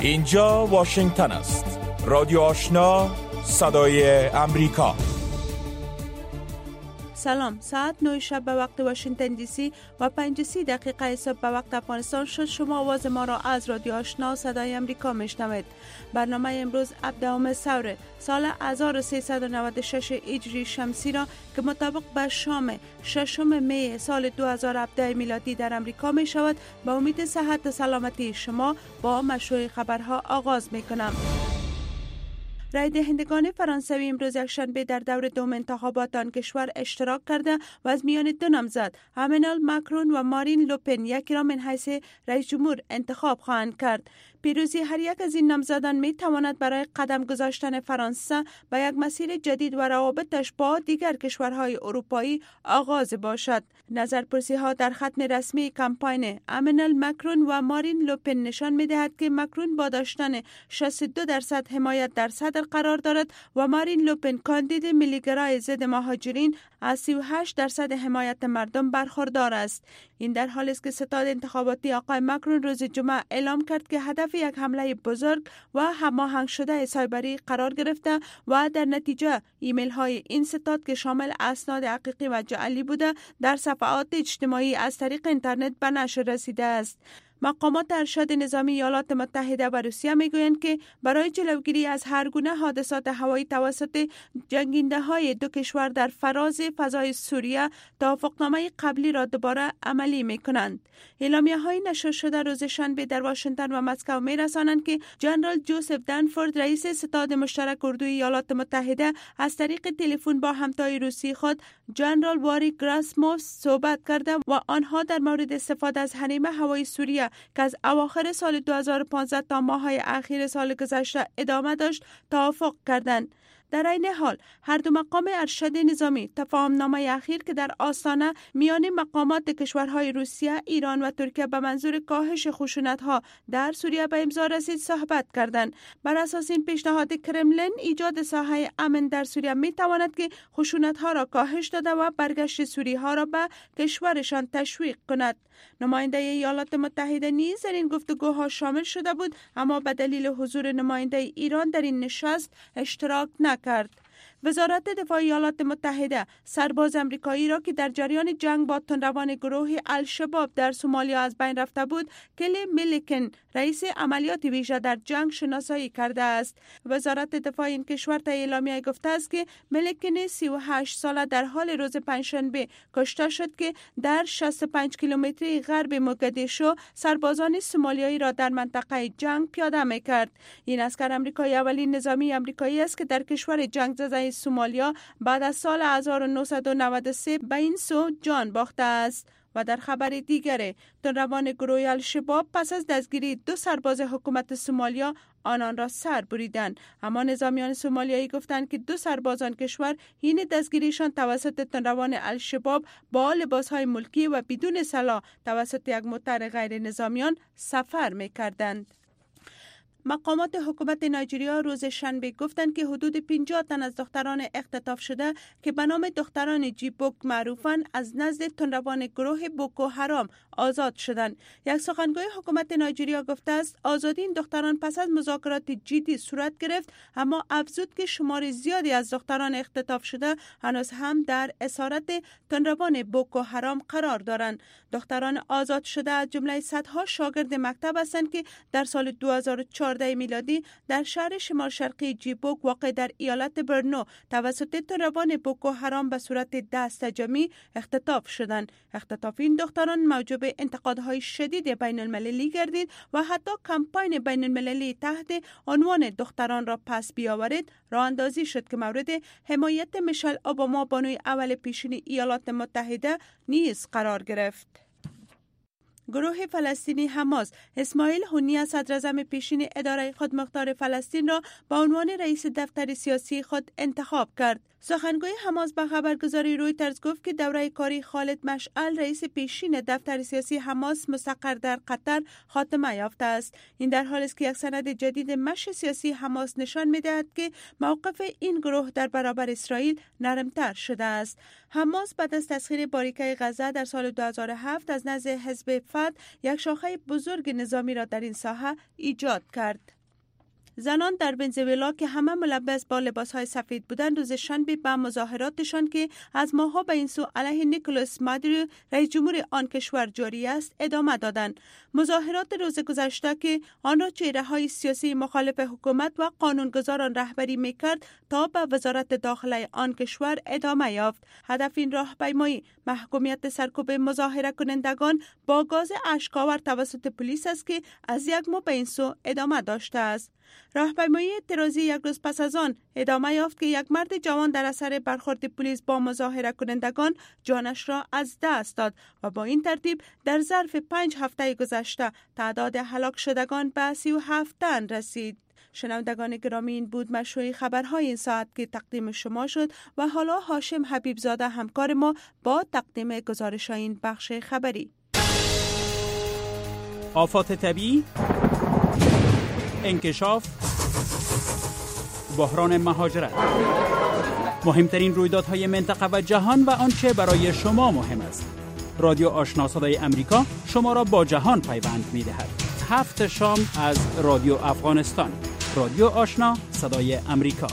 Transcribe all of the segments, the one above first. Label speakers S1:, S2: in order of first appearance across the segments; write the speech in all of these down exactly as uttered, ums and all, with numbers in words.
S1: اینجا واشنگتن است. رادیو آشنا، صدای امریکا.
S2: سلام، ساعت نه شب به وقت واشنگتن دی سی و پنج و سی دقیقه صبح به وقت افغانستان شد. شما آواز ما را از رادیو آشنا صدای امریکا میشنوید. برنامه امروز هفدهم سور سال هزار و سیصد و نود و شش هجری شمسی را که مطابق به شام ششم می سال دو هزار و هفده میلادی در امریکا می شود به امید صحت و سلامتی شما با مشروع خبرها آغاز می کنم. رای دهندگان فرانسوی امروز یکشنبه در دور دوم انتخابات آن کشور اشتراک کرده و از میان دو نامزد امانوئل ماکرون و مارین لوپن یکی را من حیث رئیس جمهور انتخاب خواهند کرد. پیروزی هر یک از این نامزدان می تواند برای قدم گذاشتن فرانسه به یک مسیر جدید و روابطش با دیگر کشورهای اروپایی آغاز باشد. نظرپرسی ها در ختم رسمی کمپاین امانوئل ماکرون و مارین لوپن نشان می دهد که ماکرون با داشتن شصت و دو درصد حمایت در صدر قرار دارد و مارین لوپن کاندید ملیگرای ضد مهاجرین از سی و هشت درصد حمایت مردم برخوردار است. این در حالی است که ستاد انتخاباتی آقای ماکرون روز جمعه اعلام کرد که هدف یک حمله بزرگ و هماهنگ شده سایبری قرار گرفته و در نتیجه ایمیل های این ستاد که شامل اسناد حقیقی و جعلی بوده در صفحات اجتماعی از طریق اینترنت به نشر رسیده است. مقامات ارشد نظامی ایالات متحده و روسیه میگویند که برای جلوگیری از هر گونه حادثات هوایی توسط جنگنده های دو کشور در فراز فضای سوریه توافقنامه قبلی را دوباره عملی میکنند. اعلامیه های نشر شده روز شنبه در واشنگتن و مسکو میرسانند که جنرال جوزف دنفورد رئیس ستاد مشترک اردوی ایالات متحده از طریق تلفن با همتای روسی خود جنرال واری گراسیموف صحبت کرده و آنها در مورد استفاده از حریم هوایی سوریه که از اواخر سال دو هزار و پانزده تا ماه‌های اخیر سال گذشته ادامه داشت توافق کردند. در این حال هر دو مقام ارشد نظامی تفاهم‌نامه اخیر که در آستانه میان مقامات کشورهای روسیه، ایران و ترکیه به منظور کاهش خشونت‌ها در سوریه به امضا رسید صحبت کردند. بر اساس این پیشنهاد کرملین ایجاد ساحه امن در سوریه می‌تواند که خشونت‌ها را کاهش داده و برگشت سوری‌ها را به کشورشان تشویق کند. نماینده ایالات متحده نیز در این گفتگوها شامل شده بود اما به دلیل حضور نماینده ایران در این نشست اشتراک نکرد. وزارت دفاع ایالات متحده سرباز امریکایی را که در جریان جنگ با تندروان گروه الشباب در سومالیا از بین رفته بود، کلی میلیکن رئیس عملیات ویژه در جنگ شناسایی کرده است. وزارت دفاع این کشور تا اعلامیه گفته است که میلیکن سی و هشت ساله در حال روز پنجشنبه کشته شد که در شصت و پنج کیلومتری غرب موگادیشو سربازان سومالیایی را در منطقه جنگ پیاده می‌کرد. این عسکر امریکایی اولین نظامی امریکایی است که در کشور جنگ زده سومالیا بعد از سال هزار و نهصد و نود و سه به این سو جان باخته است. و در خبر دیگر تندروان گروه الشباب پس از دستگیری دو سرباز حکومت سومالیا آنان را سر بریدند، اما نظامیان سومالیایی گفتند که دو سربازان کشور حین دستگیریشان توسط تندروان الشباب با لباسهای ملکی و بدون سلاح توسط یک موتر غیر نظامیان سفر می‌کردند. مقامات حکومت نایجریا روز شنبه گفتند که حدود پنجاه تن از دختران اختطاف شده که به نام دختران جیبوک معروفند از نزد تندروان گروه بوکو حرام آزاد شدند. یک سخنگوی حکومت نایجریا گفته است آزادی این دختران پس از مذاکرات جدی صورت گرفت، اما افزود که شمار زیادی از دختران اختطاف شده هنوز هم در اسارت تندروان بوکو حرام قرار دارند. دختران آزاد شده از جمله صدها شاگرد مکتب هستند که در سال دو هزار و چهارده میلادی در شهر شمال شرقی جیبوک واقع در ایالت برنو توسط تندروان بوکو حرام به صورت دست جمعی اختطاف شدند. اختطاف این دختران موجب انتقادهای شدید بین المللی گردید و حتی کمپاین بین المللی تحت عنوان دختران را پس بیاورید راه اندازی شد که مورد حمایت میشل اوباما بانوی اول پیشین ایالات متحده نیز قرار گرفت. گروه فلسطینی حماس اسماعیل هنیه صدراعظم پیشین اداره خودمختار فلسطین را به عنوان رئیس دفتر سیاسی خود انتخاب کرد. سخنگوی حماس به خبرگزاری رویترز گفت که دوره کاری خالد مشعل رئیس پیشین دفتر سیاسی حماس مستقر در قطر خاتمه یافته است. این در حالی است که یک سند جدید مشی سیاسی حماس نشان می‌دهد که موقف این گروه در برابر اسرائیل نرمتر شده است. حماس بعد از تسخیر باریکه غزه در سال دو هزار و هفت از نزد حزب فتح یک شاخه بزرگ نظامی را در این ساحه ایجاد کرد. زنان در ونزوئلا که همه ملبس با لباسهای سفید بودند روز شنبه به مظاهراتشان که از ماه‌ها به این سو علیه نیکولاس مادورو رئیس جمهور آن کشور جاری است ادامه دادند. مظاهرات روز گذشته که آن را چهره‌های سیاسی مخالف حکومت و قانونگذاران رهبری می‌کرد تا به وزارت داخله آن کشور ادامه یافت. هدف این راهپیمایی محکومیت سرکوب مظاهره کنندگان با گاز اشک‌آور توسط پلیس است که از یک ماه به این سو ادامه داشته است. راهپیمایی اعتراضی یک روز پس از آن ادامه یافت که یک مرد جوان در اثر برخورد پلیس با مظاهره کنندگان جانش را از دست داد و با این ترتیب در ظرف پنج هفته گذشته تعداد هلاک شدگان به سی و هفت تن رسید. شنوندگان گرامی، این بود مشروع خبرهای این ساعت که تقدیم شما شد و حالا هاشم حبیب زاده همکار ما با تقدیم گزارش این بخش خبری.
S3: آفات طبیعی، انکشاف، بحران مهاجرت، مهمترین رویدادهای منطقه و جهان و آنچه برای شما مهم است. رادیو آشنا صدای امریکا شما را با جهان پیوند می‌دهد. هفت شام از رادیو افغانستان. رادیو آشنا صدای امریکا.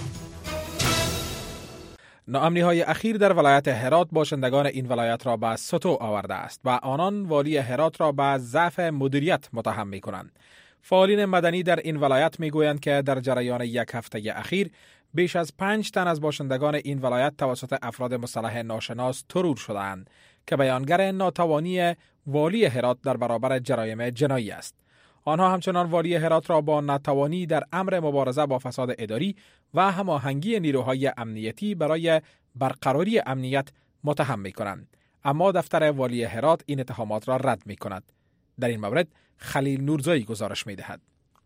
S4: ناامنی‌های اخیر در ولایت هرات باشندگان این ولایت را به سطو آورده است و آنان والی هرات را به ضعف مدیریت متهم می‌کنند. فعالین مدنی در این ولایت میگویند که در جریان یک هفته اخیر بیش از پنج تن از باشندگان این ولایت توسط افراد مسلح ناشناس ترور شدند که بیانگر ناتوانی والی هرات در برابر جرایم جنایی است. آنها همچنان والی هرات را با ناتوانی در امر مبارزه با فساد اداری و هماهنگی نیروهای امنیتی برای برقراری امنیت متهم می‌کنند، اما دفتر والی هرات این اتهامات را رد می‌کند. در این مورد خلیل نورزایی گزارش می‌دهد.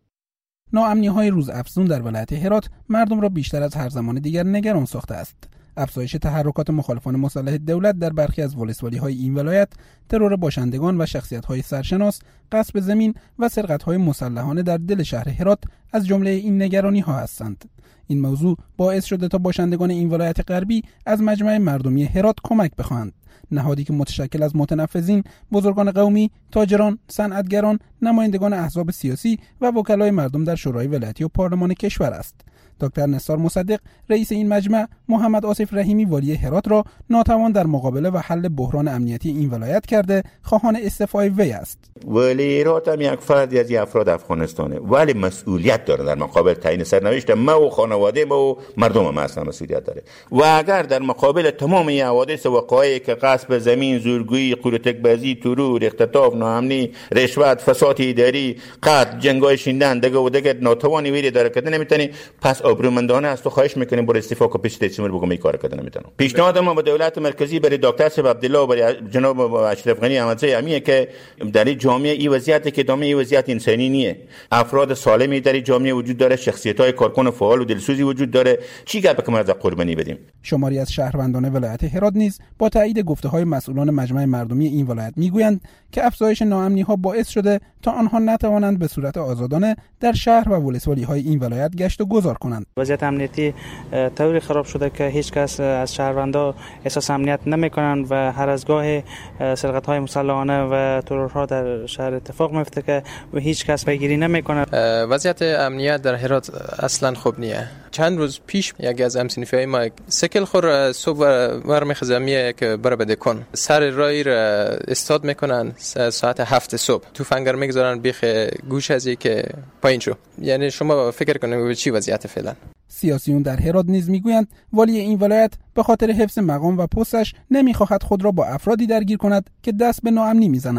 S5: ناامنی‌های روز افزون در ولایت هرات مردم را بیشتر از هر زمان دیگر نگران ساخته است. افزایش تحرکات مخالفان مسلح دولت در برخی از ولسوالی‌های این ولایت، ترور باشندگان و شخصیت‌های سرشناس، غصب زمین و سرقت‌های مسلحانه در دل شهر هرات از جمله این نگرانی‌ها هستند. این موضوع باعث شده تا باشندگان این ولایت غربی از مجمع مردمی هرات کمک بخواهند. نهادی که متشکل از متنفذین، بزرگان قومی، تاجران، صنعتگران، نمایندگان احزاب سیاسی و وکلای مردم در شورای ولایتی و پارلمان کشور است. دکتر نثار مصدق رئیس این مجمع محمد آصف رحیمی والی هرات را ناتوان در مقابله و حل بحران امنیتی این ولایت کرده خواهان استعفای وی است.
S6: والی هرات هم یک فردی از افراد افغانستانه، ولی مسئولیت داره در مقابل تعیین سرنوشت ما و خانواده ما و مردم ما اصلا مسئولیت داره. و اگر در مقابل تمام این حوادث و وقایعی که غصب زمین، زورگویی، قورتک‌بازی، ترور، اختطاف، ناامنی، رشوت، فساد اداری، قتل، جنگای شیندن دگه و دگه ناتوانی ویری داره که نمیتونی، پس آبرومندانه است و خواهش میکنیم برای استعفا کو پیش تیمور بگم این کار کردن نمیتونم. پیشنهاد ما به دولت مرکزی برای دکتر صاحب عبدالله و برای جناب اشرف غنی احمدزی امیه که در این جامعه این وضعیت که دامه این وضعیت انسانی نیه. افراد سالمی در این جامعه وجود داره، شخصیت‌های کارکن فعال و دلسوزی وجود داره. چی گپ که ما از قربانی بدیم؟
S5: شماری از شهروندان ولایت هرات نیز با تایید گفته‌های مسئولان مجمع مردمی این ولایت میگویند که افزایش ناامنی‌ها باعث شده تا آنها نتوانند به صورت آزادانه در شهر و ولسوالی‌های این ولایت گشت و گذار کنند.
S7: وضعیت امنیتی طوری خراب شده که هیچ کس از شهروندان احساس امنیت نمی‌کنند و هر از گاه سرقت‌های مسلحانه و ترورها در شهر اتفاق میفته که و هیچ کس پیگیری نمی‌کنه.
S8: وضعیت امنیت در هرات اصلا خوب نیه. چند روز پیش یکی از همسنفیای ما سکل خور صبح ور خزمیه که بره بده کن سر رای را استاد میکنن ساعت هفت صبح تفنگر میگذارن بیخ گوش از که پایین شو. یعنی شما فکر کنید به چی وضعیت فعلا.
S5: سیاسیون در هرات نیز میگویند والی این ولایت به خاطر حفظ مقام و پستش نمیخواهد خود را با افرادی درگیر کند که دست به ناامنی میزنند.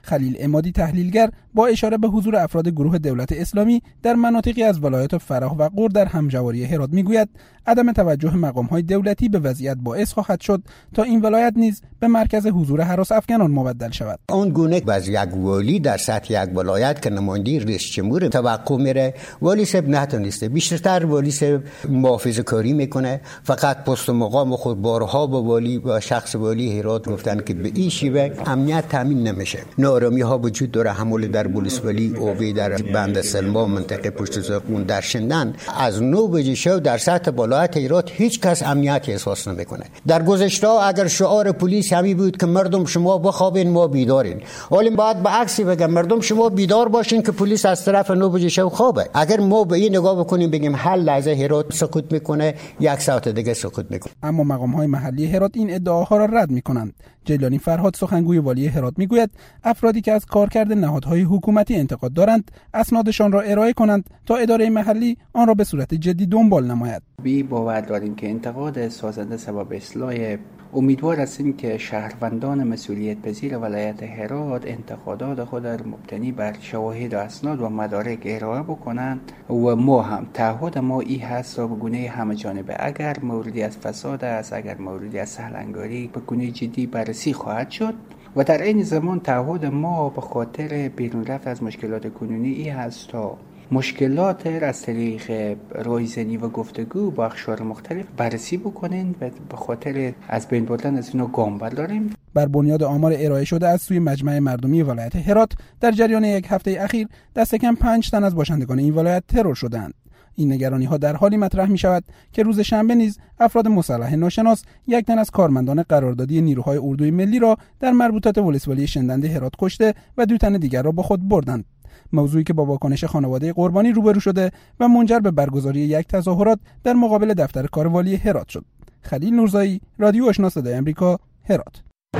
S5: خلیل عمادی تحلیلگر با اشاره به حضور افراد گروه دولت اسلامی در مناطقی از ولایات فراه و غور در همجواری هرات میگوید عدم توجه مقام‌های دولتی به وضعیت باعث خواهد شد تا این ولایت نیز به مرکز حضور هراس افغانان مبدل شود.
S9: اون گونه از یک والی در سطح یک ولایت که نماینده رئیس جمهور توقع میره، والی صاحب نتونسته، بیشتر والی صاحب محافظه‌کاری میکنه، فقط پست و مقام خود بارها با والی و شخص والی هرات گفتن که به این شیوه امنیت تامین نمیشه. نارامی ها وجود داره، حمله در پلیس ولی اوی در بند سلما منطقه پشت زرقون در شندن از نو بجه شو در سطح ولایت هرات هیچ کس امنیت احساس نمیکنه. در گذشته اگر شعار پلیس همی بود که مردم شما بخوابین ما بیدارین، ولی بعد به عکسی بگم مردم شما بیدار باشین که پلیس از طرف نو بجه شو خوابه. اگر ما به این نگاه بکنیم بگیم هر لحظه هرات سکوت میکنه، یک ساعت دیگه سکوت میکنه.
S5: اما مقام‌های محلی هرات این ادعاها را رد میکنند. جیلانی فرهاد سخنگوی والی هرات میگوید افرادی که از کارکرد نهادهای حکومتی انتقاد دارند اسنادشان را ارائه کنند تا اداره محلی آن را به صورت جدی دنبال نماید.
S10: بی باور داریم که انتقاد سازنده سبب اصلاح. امیدوار هستیم که شهروندان مسئولیت پذیر ولایت هرات انتقادات خود را مبتنی بر شواهد و اسناد و مدارک ارائه بکنند و ما هم تعهد ما این هست تا به گونه همه جانبه اگر موردی از فساد است، اگر موردی از سهلنگاری به گونه جدی بررسی خواهد شد و در این زمان تعهد ما به خاطر بیرون رفت از مشکلات کنونی این هست تا مشکلات از طریق رایزنی و گفتگو با اقشار مختلف بررسی بکنین و به خاطر از بین بردن از اینو گام برداریم.
S5: بر بنیاد آمار ارائه شده از سوی مجمع مردمی ولایت هرات در جریان یک هفته اخیر دست کم پنج تن از باشندگان این ولایت ترور شدند. این نگرانی ها در حالی مطرح می شود که روز شنبه نیز افراد مسلح ناشناس یک تن از کارمندان قراردادی نیروهای اردوی ملی را در مربوطات ولسوالی شندنده هرات کشته و دو تن دیگر را با خود بردند. موضوعی که با واکنش خانواده قربانی روبرو شده و منجر به برگزاری یک تظاهرات در مقابل دفتر کار والی هرات شد. خلیل نورزایی، رادیو آشنا صدای آمریکا، هرات.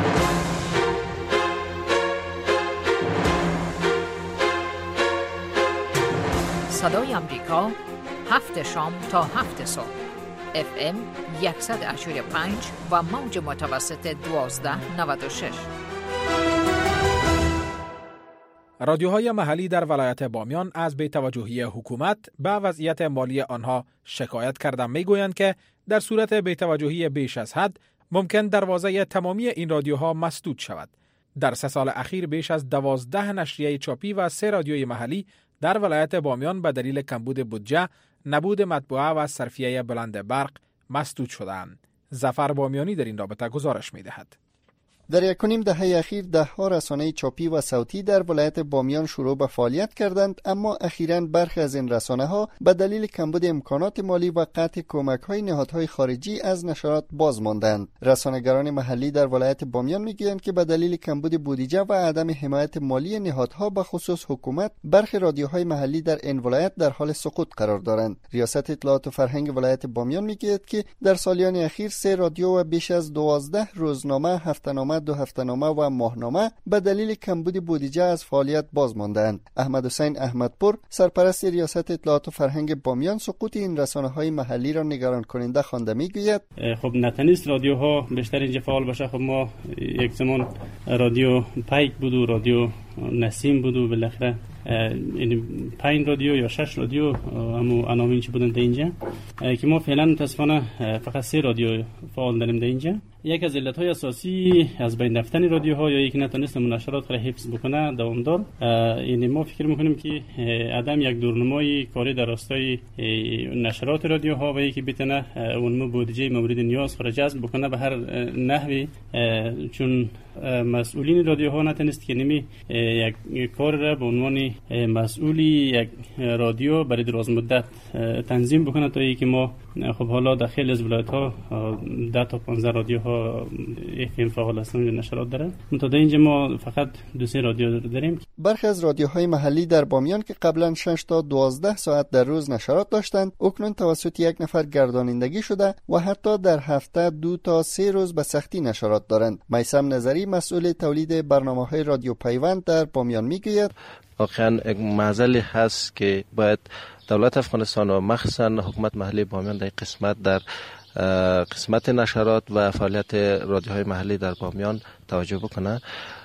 S11: صدای آمریکا، هفت شام تا هفت صبح، اف ام صد و هشتاد و پنج و موج متوسط دوازده نود و شش.
S4: رادیوهای محلی در ولایت بامیان از بی‌توجهی حکومت به وضعیت مالی آنها شکایت کردند. میگویند که در صورت بی‌توجهی بیش از حد ممکن دروازه تمامی این رادیوها مسدود شود. در سه سال اخیر بیش از دوازده نشریه چاپی و سه رادیوی محلی در ولایت بامیان به دلیل کمبود بودجه، نبود مطبوعه و صرفیه بلند برق مسدود شدند. ظفر بامیانی در این رابطه گزارش می‌دهد.
S12: در یک و نیم دهه اخیر ده ها رسانه چاپی و صوتی در ولایت بامیان شروع به فعالیت کردند، اما اخیراً برخی از این رسانه ها به دلیل کمبود امکانات مالی و قطع کمک های نهادهای خارجی از نشرات باز ماندند. رسانه‌گران محلی در ولایت بامیان میگویند که به دلیل کمبود بودجه و عدم حمایت مالی نهادها به خصوص حکومت، برخی رادیوهای محلی در این ولایت در حال سقوط قرار دارند. ریاست اطلاعات و فرهنگ ولایت بامیان میگوید که در سالیان اخیر سه رادیو و بیش از دوازده روزنامه، هفته‌نامه، دو هفته‌نامه و ماهنامه به دلیل کمبود بودجه از فعالیت باز ماندند. احمد حسین احمدپور، سرپرست ریاست اطلاعات و فرهنگ بامیان، سقوط این رسانه‌های محلی را نگران کننده خوانده میگوید:
S13: خب نتونست رادیوها بیشتر اینجا فعال باشه. خب ما یک زمان رادیو پیک بود و رادیو نسیم بود و بالاخره این پنج رادیو یا شش رادیو همو عناوین چی بودن در اینجا که ما فعلا متاسفانه فقط سه رادیو فعال داریم در اینجا. یک از علتهای اساسی از بین رفتن رادیوها یا یک نتونست نشرات را حفظ بکنه دوامدار، این ما فکر میکنیم که عدم یک دورنمای کاری در راستای نشرات رادیوها و یکی بتونه اون بودجه مورد نیاز را جذب بکنه به هر نحوی، چون مسئولین رادیوها نتونست که نمی یک کار را به عنوان مسئولی یک رادیو برای دراز مدت تنظیم بکنه تا اینکه ما خب حالا در خیلی از ولایت‌ها ده تا پانزده رادیوها اف ام فعال هستند و نشرات دارن. منتها اینجا ما فقط دو سه رادیو داریم.
S12: برخی از رادیوهای محلی در بامیان که قبلا شش تا دوازده ساعت در روز نشرات داشتند، اکنون توسط یک نفر گردانندگی شده و حتی در هفته دو تا سه روز به سختی نشرات دارند. میثم نظری، مسئول تولید برنامه‌های رادیو پیوند در بامیان میگوید:
S14: واقعا یک معضلی هست که باید دولت افغانستان و مخصوصا حکومت محلی بامیان در قسمت در قسمت نشرات و فعالیت رادیوهای محلی در بامیان توجه بکنه.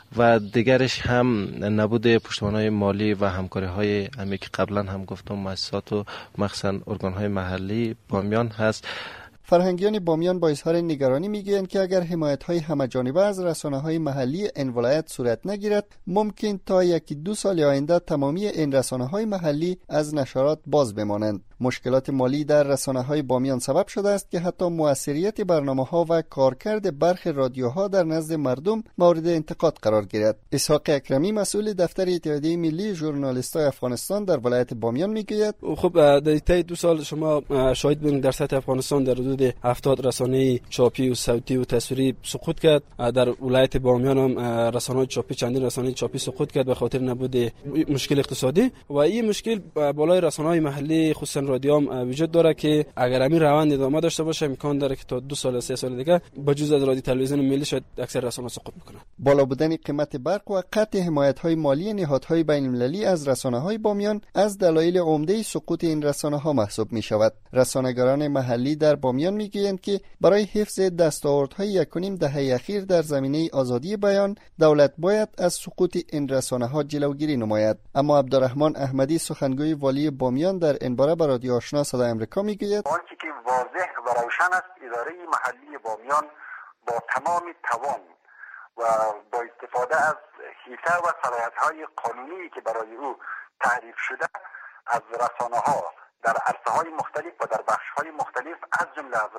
S14: و دیگرش هم نبود پشتوانه‌های مالی و همکاری‌های همی که قبلا هم گفتم مؤسسات و مخصوصاً ارگان‌های محلی بامیان هست.
S12: فرهنگیان بامیان با اظهار نگرانی میگویند که اگر حمایت‌های همه‌جانبه از رسانه‌های محلی این ولایت صورت نگیرد، ممکن تا یکی دو سال آینده تمامی این رسانه‌های محلی از نشرات باز بمانند. مشکلات مالی در رسانه‌های بامیان سبب شده است که حتی مؤثریت برنامه‌ها و کارکرد برخی رادیوها در نزد مردم مورد انتقاد قرار گیرد. اسحاق اکرمی مسئول دفتر اتحادیه ملی ژورنالیستای افغانستان در ولایت بامیان میگوید:
S15: خب در طی دو سال شما شاهد بودید در سطح افغانستان در حدود هفتاد رسانه چاپی و صوتی و تصویری سقوط کرد. در ولایت بامیان هم رسانه‌های چاپی چندین رسانه چاپی سقوط کرد به خاطر نبود مشکل اقتصادی و این مشکل بالای رسانه‌های محلی خصوصا رادیو هم وجود داره که اگر همین روند ادامه داشته باشه امکان داره که تا دو سال سه سال دیگه با جز از رادیو تلویزیون ملی شاید اکثر رسانه‌ها سقوط میکنه.
S12: بالا بودن قیمت برق و قطع حمایت‌های مالی نهادهای بین‌المللی از رسانه‌های بامیان از دلایل عمده سقوط این رسانه‌ها محسوب می‌شود. رسانه‌گران محلی در بامیان میگویند که برای حفظ دستاوردهای یک و نیم دهه اخیر در زمینه آزادی بیان، دولت باید از سقوط این رسانه‌ها جلوگیری نماید. اما عبدالرحمن احمدی سخنگوی والی بامیان در این باره به رادیو آشنا صدای آمریکا میگوید:
S16: آنچه که واضح و روشن است اداره محلی بامیان با تمام توان و با استفاده از حیطه و صلاحیت‌های قانونی که برای او تعریف شده از رسانه‌ها در عرصه‌های مختلف و در بخش‌های مختلف از جمله از,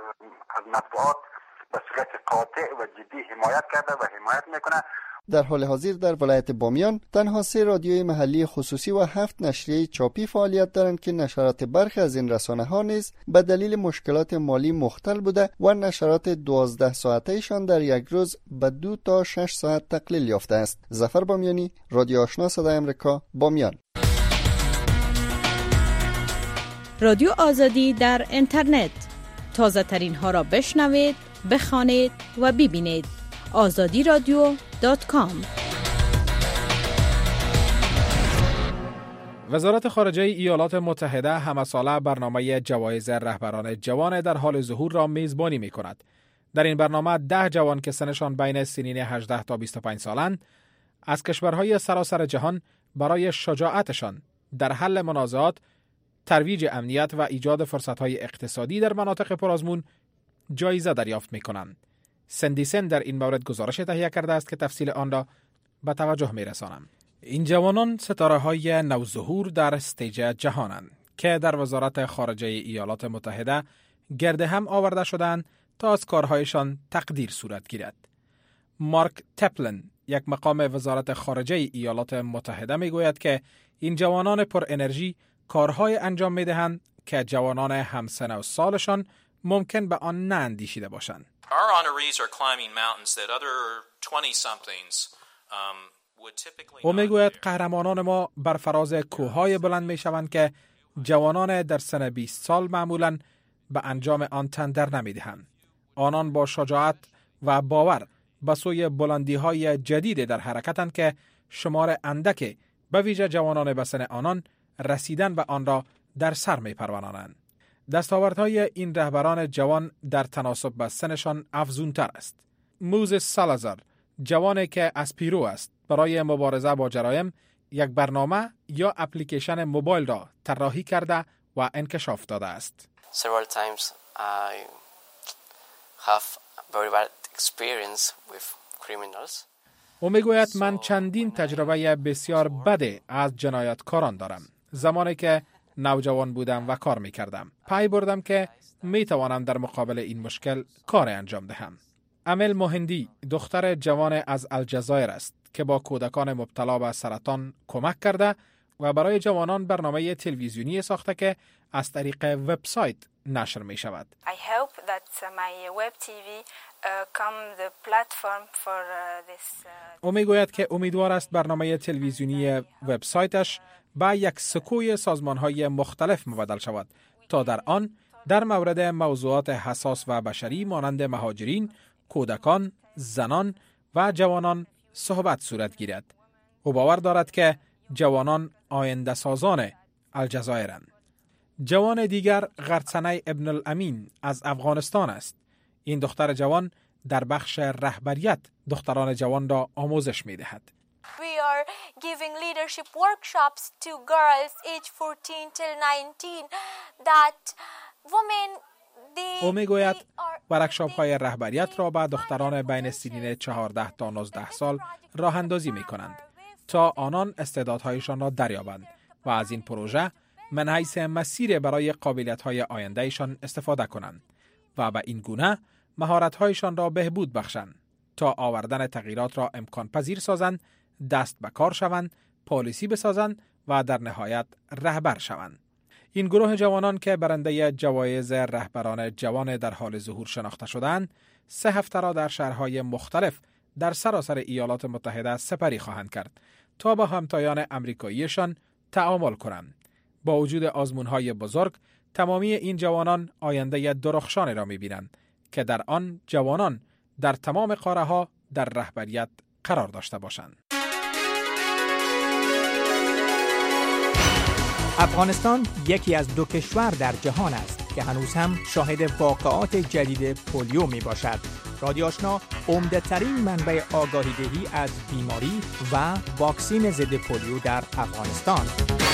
S16: از مطبوعات به صورت قاطع و جدی حمایت کرده و حمایت میکنه.
S12: در حال حاضر در ولایت بامیان تنها سه رادیوی محلی خصوصی و هفت نشریه چاپی فعالیت دارند که نشرات برخی از این رسانه‌ها نیز به دلیل مشکلات مالی مختل بوده و نشرات دوازده ساعته‌شان در یک روز به دو تا شش ساعت تقلیل یافته است. ظفر بامیانی، رادیو آشنا صدای آمریکا، بامیان.
S17: رادیو آزادی در اینترنت، تازه ترین ها را بشنوید، بخوانید و ببینید. آزادی رادیو دات کام.
S4: وزارت خارجه ایالات متحده همساله برنامه جوایز رهبران جوان در حال ظهور را میزبانی می کند. در این برنامه ده جوان که سنشان بین سنین هجده تا بیست و پنج سالند از کشورهای سراسر جهان برای شجاعتشان در حل منازعات، ترویج امنیت و ایجاد فرصت‌های اقتصادی در مناطق پرآزمون جایزه دریافت می‌کنند. سندیسن در این مورد گزارش تهیه کرده است که تفصیل آن را به توجه می‌رسانم. این جوانان ستاره‌های نوظهور در استیج جهانند که در وزارت خارجه ایالات متحده گرد هم آورده شدند تا از کارهایشان تقدیر صورت گیرد. مارک تپلن، یک مقام وزارت خارجه ایالات متحده می‌گوید که این جوانان پر انرژی کارهای انجام می‌دهند که جوانان همسن و سالشان ممکن به آن ناندیشیده باشند.
S18: Our honorees are climbing mountains that other twenty-somethings um, would typically.
S4: او میگوید قهرمانان ما بر فراز کوههای بلند میشوند که جوانان در سن بیست سال معمولاً به انجام آن تن در نمیدهند. آنان با شجاعت و باور به سوی بلندی‌های جدید در حرکتند که شمار اندک به ویژه جوانان به سن آنان رسیدن به آن را در سر می‌پرورانند. دستاوردهای این رهبران جوان در تناسب با سنشان افزونتر است. موزس سالازار، جوانی که از پیرو است، برای مبارزه با جرایم یک برنامه یا اپلیکیشن موبایل را طراحی کرده و انکشاف داده است.
S19: Several times I have very bad experience with criminals.
S4: او میگوید من چندین تجربه بسیار بد از جنایتکاران دارم. زمانی که نوجوان بودم و کار میکردم، پی بردم که میتوانم در مقابل این مشکل کار انجام دهم. امل مهندی دختر جوان از الجزایر است که با کودکان مبتلا به سرطان کمک کرده و برای جوانان برنامه تلویزیونی ساخته که از طریق وبسایت نشر می شود.
S20: I hope that my web تی وی become the platform for this.
S4: او میگوید که امیدوار است برنامه تلویزیونی وبسایتش با یک سکوی سازمان‌های مختلف مبدل شود تا در آن در مورد موضوعات حساس و بشری مانند مهاجرین، کودکان، زنان و جوانان صحبت صورت گیرد. او باور دارد که جوانان آینده سازان الجزایرند. جوان دیگر غرسنه ابن الامین از افغانستان است. این دختر جوان در بخش رهبریت دختران جوان را آموزش می دهد.
S21: We are giving leadership workshops to girls age fourteen till nineteen that women
S4: او می گوید ورکشاپ های رهبریت را به دختران بین سنین چهارده تا نوزده سال راه اندازی می کنند تا آنان استعدادهایشان را دریابند و از این پروژه من حیث مسیر برای قابلیت های آیندهشان استفاده کنند و به این گونه مهارت هایشان را بهبود بخشند تا آوردن تغییرات را امکان پذیر سازند، دست به کار شوند، پالیسی بسازند و در نهایت رهبر شوند. این گروه جوانان که برنده جوایز رهبران جوان در حال ظهور شناخته شدند، سه هفته را در شهرهای مختلف در سراسر ایالات متحده سپری خواهند کرد تا با همتایان امریکاییشان تعامل کنند. با وجود آزمون‌های بزرگ، تمامی این جوانان آینده درخشانی را می‌بینند که در آن جوانان در تمام قاره‌ها در رهبریت قرار داشته باشند.
S22: افغانستان یکی از دو کشور در جهان است که هنوز هم شاهد واقعات جدید پولیو می باشد. رادیو آشنا عمده ترین منبع آگاهی دهی از بیماری و واکسین ضد پولیو در افغانستان.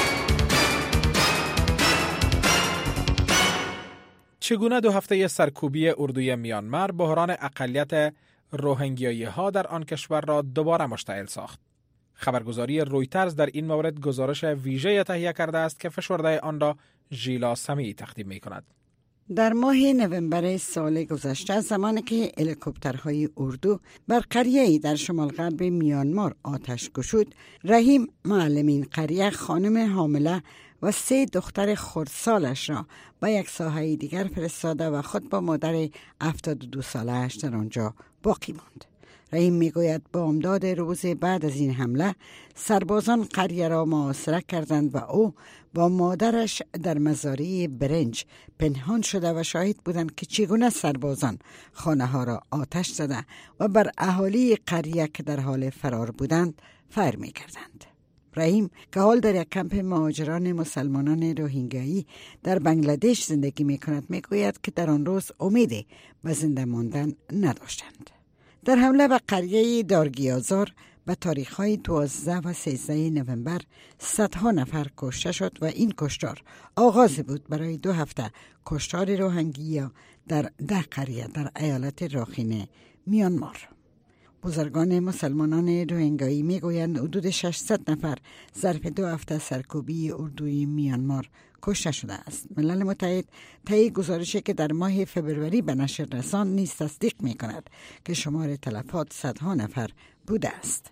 S4: چگونه دو هفته سرکوبی اردوی میانمار بحران اقلیت روهینگیایی ها در آن کشور را دوباره مشتعل ساخت؟ خبرگزاری رویترز در این مورد گزارش ویژه تهیه کرده است که فشرده آن را ژیلا سمیعی تقدیم می کند.
S23: در ماه نوامبر سال گذشته، زمانی که هلیکوپترهای اردو بر قریه‌ای در شمال غرب میانمار آتش گشود، رحیم معلم این قریه خانم حامله و سه دختر خردسالش را به یک ساحه دیگر فرستاده و خود با مادر هفتاد و دو ساله‌اش در آنجا باقی ماند. رحیم میگوید با امداد روز بعد از این حمله سربازان قریه را محاصره کردند و او با مادرش در مزارع برنج پنهان شده و شاهد بودند که چگونه سربازان خانه ها را آتش زده و بر اهالی قریه که در حال فرار بودند فیر می کردند. رحیم که حال در یک کمپ مهاجران مسلمانان روهینگایی در بنگلادش زندگی می کند می گوید که در آن روز امیدی به زنده ماندن نداشتند. در حمله به قریه دارگیازار به تاریخ‌های دوازده و سیزده نوامبر صدها نفر کشته شد و این کشتار آغاز بود برای دو هفته کشتار روهینگیا در ده قریه در ایالت راخین میانمار. بزرگان مسلمانان روهینگایی میگویند حدود ششصد نفر ظرف دو هفته سرکوبی اردوی میانمار کشته شده است. ملل متحد طی گزارشی که در ماه فبروری به نشر رساند نیز تصدیق می کند که شمار تلفات صدها نفر بوده است.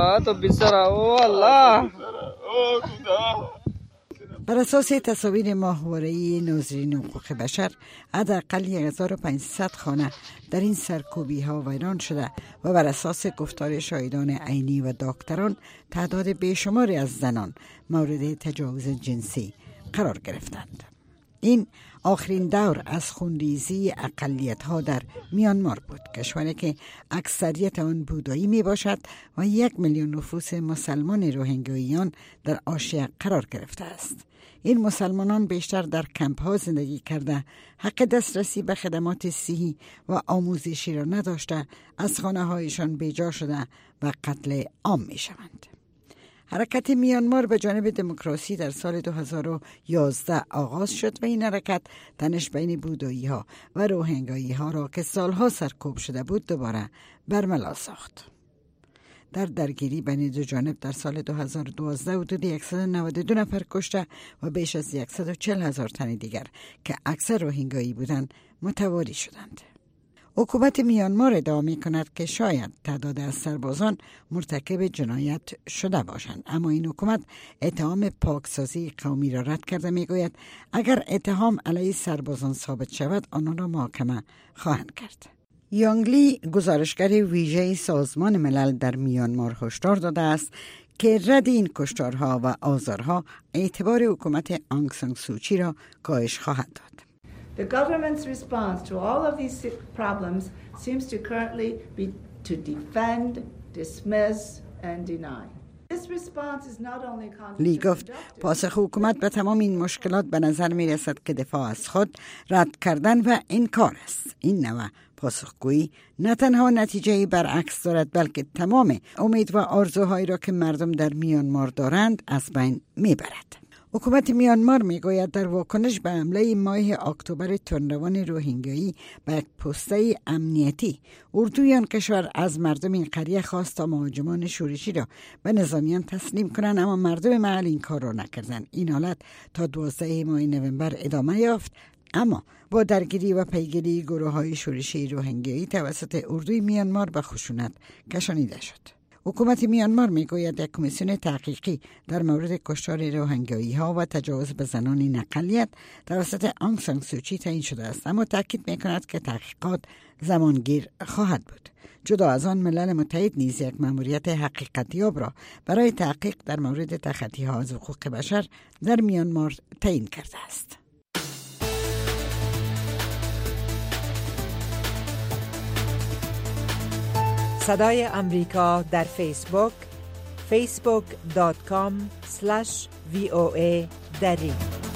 S23: بر اساس تصاویر ماهواره‌ای ناظرین حقوق بشر، حداقل یک هزار و پانصد خانه در این سرکوبی ها ویران شده و بر اساس گفتار شاهدان عینی و دکتران تعداد بیشماری از زنان مورد تجاوز جنسی قرار گرفتند. این آخرین دور از خونریزی اقلیت ها در میانمار بود، کشوری که اکثریت آن بودایی می باشد و یک میلیون نفوس مسلمان روهینگیاییان در آسیا قرار گرفته است. این مسلمانان بیشتر در کمپ ها زندگی کرده، حق دسترسی به خدمات صحی و آموزشی را نداشته، از خانه هایشان بیجا شده و قتل عام می شوند. حرکت میانمار به جانب دموکراسی در سال دو هزار و یازده آغاز شد و این حرکت تنش بین بودایی ها و روهینگایی ها را که سالها سرکوب شده بود دوباره برملا ساخت. در درگیری بین دو جانب در سال دو هزار و دوازده حدود صد و نود و دو نفر کشته و بیش از صد و چهل هزار تن دیگر که اکثر روهینگایی بودند متواری شدند. حکومت میانمار ادعا می کند که شاید تعداد از سربازان مرتکب جنایت شده باشند، اما این حکومت اتهام پاکسازی قومی را رد کرده. می گوید اگر اتهام علیه سربازان ثابت شود آنها را محاکمه خواهند کرد. یانگلی گزارشگر ویژه سازمان ملل در میانمار هشدار داده است که رد این کشتارها و آزارها اعتبار حکومت آنگ سان سوچی را کاهش خواهد داد.
S24: The government's response to all of these problems seems to currently be to defend, dismiss and deny. This response is not only
S23: لی گفت پاسخ حکومت به تمام این مشکلات به نظر می رسد که دفاع از خود، رد کردن و انکار است. این نوع پاسخگویی نه تنها نتیجه برعکس دارد بلکه تمام امید و آرزوهایی را که مردم در میانمار دارند از بین میبرد. حکومت میانمار میگوید در واکنش به حمله ماه اکتبر تندروان روهینگایی به یک پسته امنیتی اردوی آن کشور از مردم این قریه خواست تا مهاجمان شورشی را به نظامیان تسلیم کنند، اما مردم محل این کار را نکردند. این حالت تا دوازده ماه نوامبر ادامه یافت، اما با درگیری و پیگیری گروه‌های شورشی روهینگایی توسط اردوی میانمار به خشونت کشانیده شد. حکومت میانمار میگوید یک کمیسیون تحقیقی در مورد کشتار روهینگایی ها و تجاوز به زنان اقلیت توسط آنگ سان سوچی تعیین شده است، اما تاکید میکند که تحقیقات زمانگیر خواهد بود. جدا از آن ملل متحد نیز یک مأموریت حقیقتیاب را برای تحقیق در مورد تخطی‌ها از حقوق بشر در میانمار تعیین کرده است.
S22: صدای امریکا در فیسبوک فیسبوک دات کام اسلش وی او ای دری.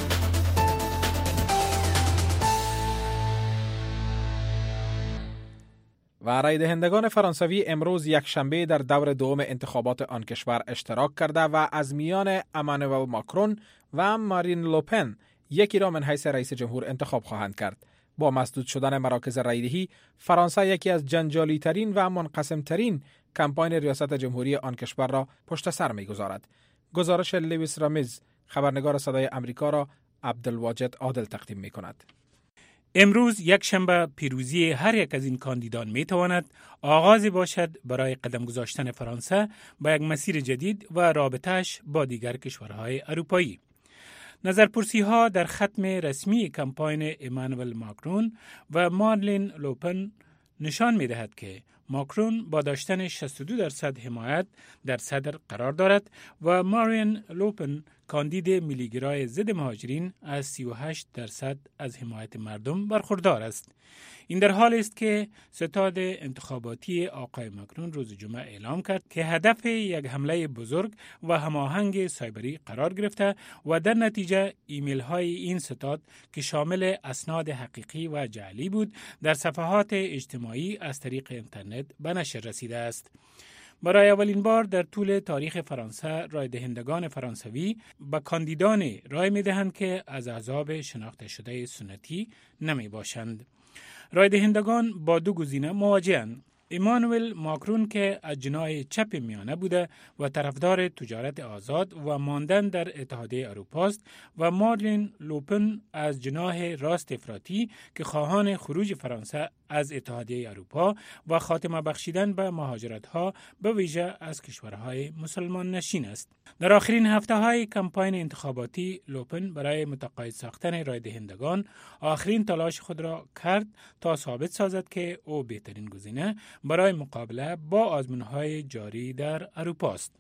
S4: و رای دهندگان فرانسوی امروز یک شنبه در دور دوم انتخابات آن کشور اشتراک کرده و از میان امانوئل ماکرون و مارین لوپن یکی را من حیث رئیس جمهور انتخاب خواهند کرد. با مسدود شدن مراکز رایدهی، فرانسه یکی از جنجالی ترین و منقسم ترین کمپاین ریاست جمهوری آن کشور را پشت سر می گذارد. گزارش لویس رامیز، خبرنگار صدای امریکا، را عبدالواجد عادل تقدیم می کند.
S1: امروز یک شنبه پیروزی هر یک از این کاندیدان می تواند آغازی باشد برای قدم گذاشتن فرانسه به یک مسیر جدید و رابطه‌اش با دیگر کشورهای اروپایی. نظرپرسی ها در ختم رسمی کمپاین امانوئل ماکرون و مارلین لوپن نشان می دهد که ماکرون با داشتن شصت و دو درصد حمایت در صدر قرار دارد و مارین لوپن کاندید ملیگرای ضد مهاجرین از سی و هشت درصد از حمایت مردم برخوردار است. این در حال است که ستاد انتخاباتی آقای ماکرون روز جمعه اعلام کرد که هدف یک حمله بزرگ و هماهنگ سایبری قرار گرفته و در نتیجه ایمیل های این ستاد که شامل اسناد حقیقی و جعلی بود در صفحات اجتماعی از طریق اینترنت به نشر رسیده است. برای اولین بار در طول تاریخ فرانسه رای دهندگان فرانسوی به کاندیدان رای می دهند که از احزاب شناخته شده سنتی نمی باشند. رای دهندگان با دو گزینه مواجه‌اند: امانوئل ماکرون که از جناح چپ میانه بوده و طرفدار تجارت آزاد و ماندن در اتحادیه اروپا است و مارلین لوپن از جناح راست افراطی که خواهان خروج فرانسه از اتحادیه اروپا و خاتمه بخشیدن به مهاجرت‌ها به ویژه از کشورهای مسلمان نشین است. در آخرین هفته‌های کمپاین انتخاباتی لوپن برای متقاعد ساختن رای دهندگان آخرین تلاش خود را کرد تا ثابت سازد که او بهترین گزینه برای مقابله با آزمون‌های جاری در اروپا است.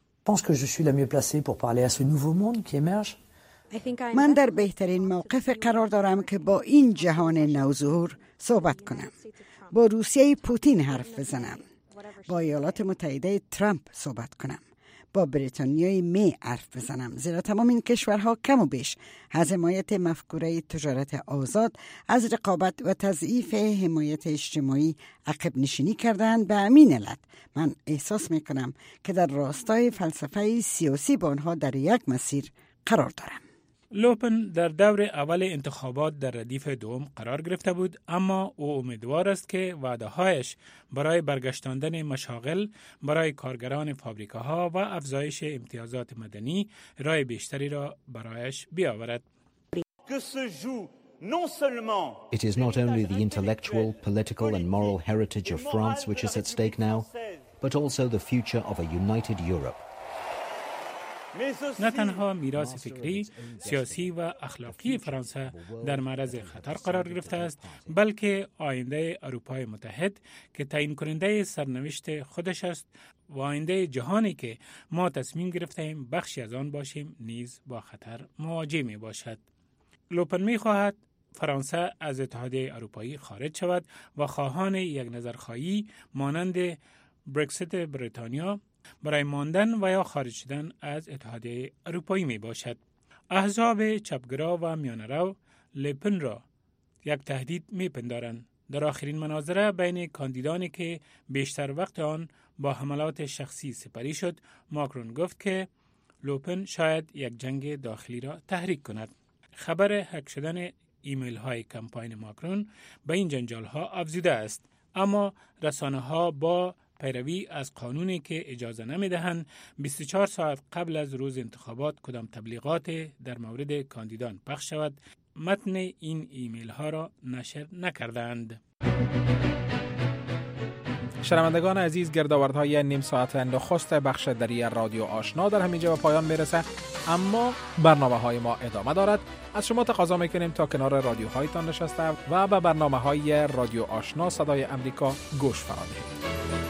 S23: من در بهترین موقف قرار دارم که با این جهان نوظهور صحبت کنم، با روسیه پوتین حرف بزنم، با ایالات متحده ترامپ صحبت کنم، با بریتانیای می حرف بزنم، زیرا تمام این کشورها کم و بیش از حمایت مفکوره تجارت آزاد، از رقابت و تضعیف حمایت اجتماعی عقب نشینی کردند. به همین علت من احساس می کنم که در راستای فلسفه سیاسی با آنها در یک مسیر قرار دارم.
S1: لوپن در دور اول انتخابات در ردیف دوم قرار گرفته بود، اما او امیدوار است که وعده‌هایش برای برگشتاندن مشاغل برای کارگران فابریکاها و افزایش امتیازات مدنی رای بیشتری را برایش بیاورد.
S2: It is not only the intellectual, political and moral heritage of France which is at stake now, but also the future of a united Europe.
S1: نه تنها میراث فکری، سیاسی و اخلاقی فرانسه در معرض خطر قرار گرفته است، بلکه آینده اروپای متحد که تعیین کننده سرنوشت خودش است و آینده جهانی که ما تصمیم گرفتیم بخشی از آن باشیم نیز با خطر مواجه می باشد. لوپن می خواهد فرانسه از اتحادیه اروپایی خارج شود و خواهان یک نظرخواهی مانند برکسیت بریتانیا برای ماندن و یا خارج شدن از اتحادیه اروپایی می باشد. احزاب چپگرا و میانه‌رو لوپن را یک تهدید می پندارند. در آخرین مناظره بین کاندیدانی که بیشتر وقت آن با حملات شخصی سپری شد، ماکرون گفت که لوپن شاید یک جنگ داخلی را تحریک کند. خبر هک شدن ایمیل های کمپاین ماکرون به این جنجال ها افزوده است، اما رسانه ها با پیروی از قانونی که اجازه نمی دهند بیست و چهار ساعت قبل از روز انتخابات کدام تبلیغات در مورد کاندیدان پخش شود، متن این ایمیل ها را نشر نکردند.
S4: شنوندگان عزیز، گردآوردهای نیم ساعت نخست بخش دری رادیو آشنا در همینجا به پایان میرسه، اما برنامه های ما ادامه دارد. از شما تقاضا میکنیم تا کنار رادیوهایتان نشسته و به برنامه های رادیو آشنا صدای امریکا گوش فرا دهید.